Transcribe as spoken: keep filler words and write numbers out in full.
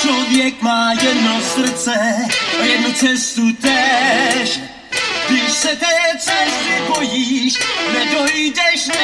Člověk má jedno srdce a jednu cestu též. Když se té cesty bojíš, nedojdeš,